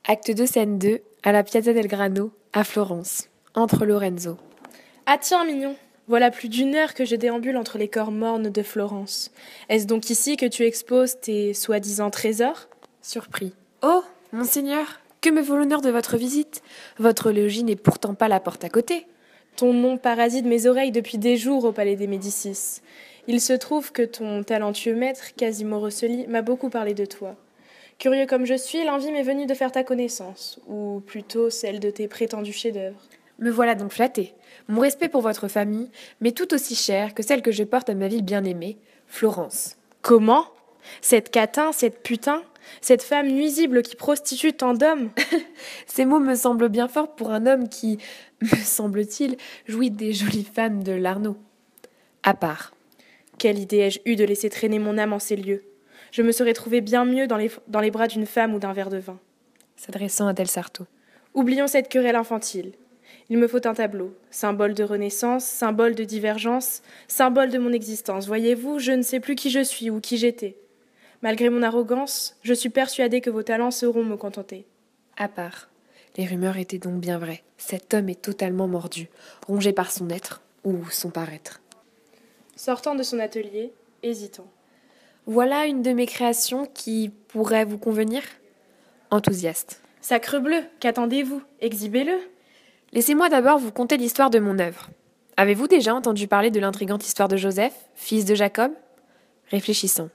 Acte 2, scène 2, à la Piazza del Grano, à Florence, entre Lorenzo. Ah tiens, mignon, voilà plus d'une heure que je déambule entre les corps mornes de Florence. Est-ce donc ici que tu exposes tes soi-disant trésors ? Surpris. Oh, monseigneur, que me vaut l'honneur de votre visite ? Votre logis n'est pourtant pas la porte à côté. Ton nom parasite mes oreilles depuis des jours au palais des Médicis. Il se trouve que ton talentueux maître, Quasimo Rossoli, m'a beaucoup parlé de toi. Curieux comme je suis, l'envie m'est venue de faire ta connaissance, ou plutôt celle de tes prétendus chefs-d'œuvre. Me voilà donc flattée. Mon respect pour votre famille m'est tout aussi cher que celle que je porte à ma ville bien-aimée, Florence. Comment ? Cette catin, cette putain, cette femme nuisible qui prostitue tant d'hommes ? Ces mots me semblent bien forts pour un homme qui, me semble-t-il, jouit des jolies femmes de l'Arnaud. À part. Quelle idée ai-je eue de laisser traîner mon âme en ces lieux ? Je me serais trouvée bien mieux dans les bras d'une femme ou d'un verre de vin. S'adressant à Del Sarto. Oublions cette querelle infantile. Il me faut un tableau, symbole de renaissance, symbole de divergence, symbole de mon existence. Voyez-vous, je ne sais plus qui je suis ou qui j'étais. Malgré mon arrogance, je suis persuadée que vos talents sauront me contenter. À part. Les rumeurs étaient donc bien vraies. Cet homme est totalement mordu, rongé par son être ou son paraître. Sortant de son atelier, hésitant. Voilà une de mes créations qui pourrait vous convenir ? Enthousiaste. Sacrebleu, qu'attendez-vous ? Exhibez-le. Laissez-moi d'abord vous conter l'histoire de mon œuvre. Avez-vous déjà entendu parler de l'intrigante histoire de Joseph, fils de Jacob ? Réfléchissons.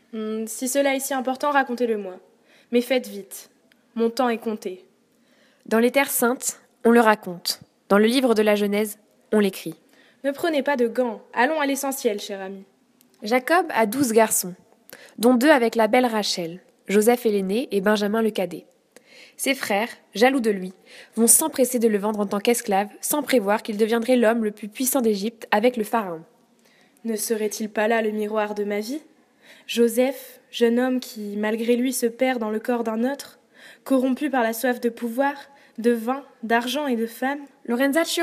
Si cela est si important, racontez-le-moi. Mais faites vite. Mon temps est compté. Dans les terres saintes, on le raconte. Dans le livre de la Genèse, on l'écrit. Ne prenez pas de gants. Allons à l'essentiel, cher ami. Jacob a 12 garçons, dont 2 avec la belle Rachel, Joseph est l'aîné et Benjamin le cadet. Ses frères, jaloux de lui, vont s'empresser de le vendre en tant qu'esclave, sans prévoir qu'il deviendrait l'homme le plus puissant d'Égypte avec le pharaon. Ne serait-il pas là le miroir de ma vie ? Joseph, jeune homme qui, malgré lui, se perd dans le corps d'un autre, corrompu par la soif de pouvoir, de vin, d'argent et de femme. Lorenzaccio,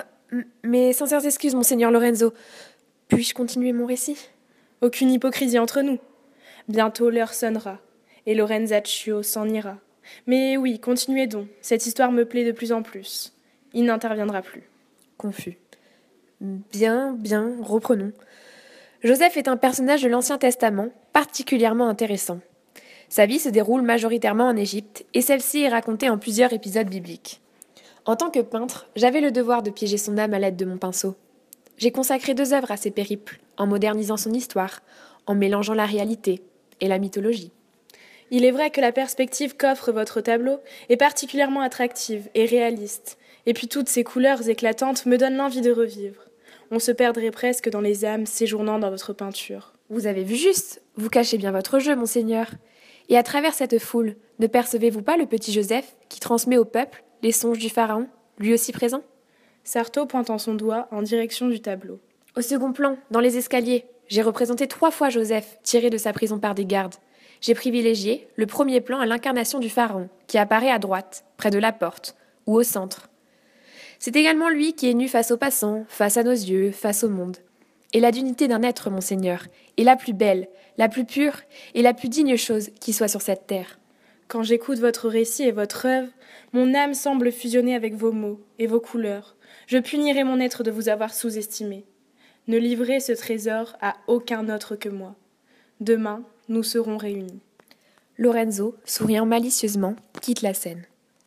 mes sincères excuses, monseigneur Lorenzo. Puis-je continuer mon récit ? Aucune hypocrisie entre nous. Bientôt l'heure sonnera, et Lorenzaccio s'en ira. Mais oui, continuez donc, cette histoire me plaît de plus en plus. Il n'interviendra plus. Confus. Bien, reprenons. Joseph est un personnage de l'Ancien Testament particulièrement intéressant. Sa vie se déroule majoritairement en Égypte, et celle-ci est racontée en plusieurs épisodes bibliques. En tant que peintre, j'avais le devoir de piéger son âme à l'aide de mon pinceau. J'ai consacré 2 œuvres à ses périples, en modernisant son histoire, en mélangeant la réalité et la mythologie. Il est vrai que la perspective qu'offre votre tableau est particulièrement attractive et réaliste, et puis toutes ces couleurs éclatantes me donnent l'envie de revivre. On se perdrait presque dans les âmes séjournant dans votre peinture. Vous avez vu juste, vous cachez bien votre jeu, monseigneur. Et à travers cette foule, ne percevez-vous pas le petit Joseph qui transmet au peuple les songes du pharaon, lui aussi présent ? Sarto pointant son doigt en direction du tableau. Au second plan, dans les escaliers, j'ai représenté 3 fois Joseph tiré de sa prison par des gardes. J'ai privilégié le premier plan à l'incarnation du pharaon, qui apparaît à droite, près de la porte, ou au centre. C'est également lui qui est nu face aux passants, face à nos yeux, face au monde. Et la dignité d'un être, monseigneur, est la plus belle, la plus pure et la plus digne chose qui soit sur cette terre. Quand j'écoute votre récit et votre œuvre, mon âme semble fusionner avec vos mots et vos couleurs. Je punirai mon être de vous avoir sous-estimé. Ne livrez ce trésor à aucun autre que moi. Demain, nous serons réunis. Lorenzo, souriant malicieusement, quitte la scène.